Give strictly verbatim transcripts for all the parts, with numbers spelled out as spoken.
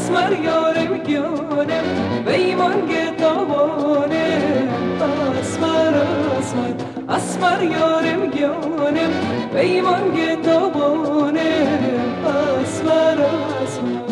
اسمر یارم گیانم بیمان گتابانم اسمر اسمر اسمر یارم گیانم بیمان گتابانم اسمر اسمر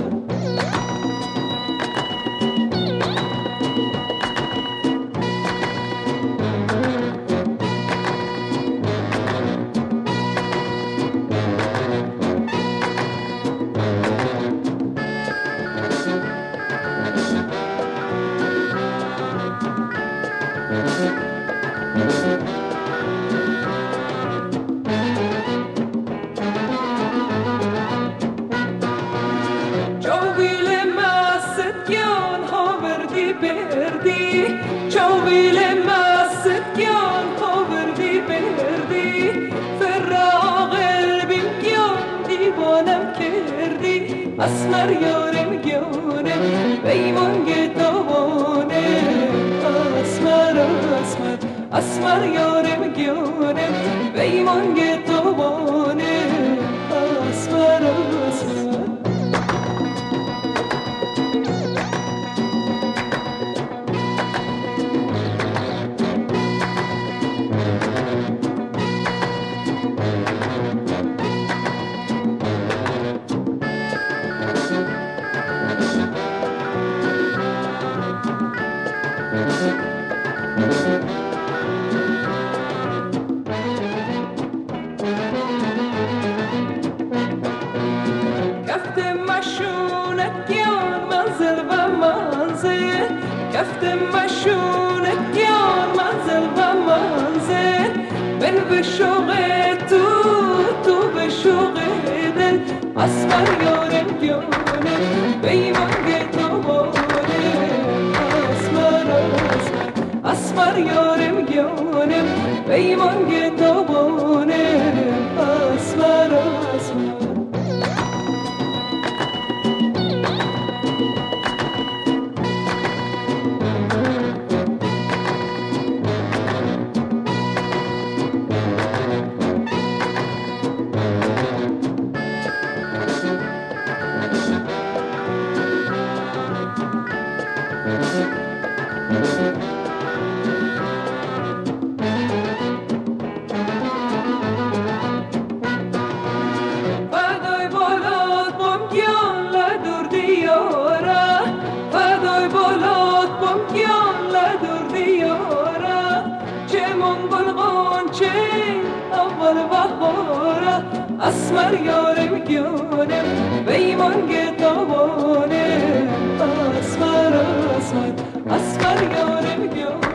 بردی چاویل مستگیان خوردی بردی فراغ قلبیم گیان دیوانم کردی اسمر یارم گیانم بیمان گتابانم اسمر اسمر اسمر یارم گیانم بیمان گتابانم اسمر اسمر کفت مشونت گیان منزل و منزل کفت مشونت گیان منزل و منزل من به شوق تو تو به شوق دل اسمر یارم گیانم بیمان گتابانم اسمر اسمر اسمر یارم گیانم بیمان گتابانم اسمر اسمر فدای بالات بام گیان لدور دیاره فدای بالات بام گیان لدور دیاره چه منگل قانچه اول بهاره اسمر یارم گیانم بیمان گتابانم اسمر اسمر اسمر یارم گیانم